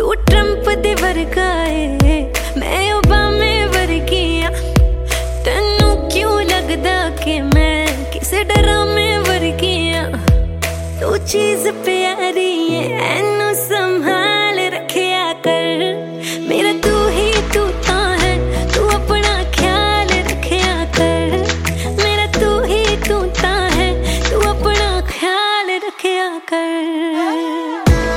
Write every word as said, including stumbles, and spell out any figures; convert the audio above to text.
तू ट्रंप दे वर्गा है, मैं ओबामे वर्गी आ। तेनू क्यों लगदा कि मैं किसे ड्रामे वर्गी आ? तू चीज प्यारी है।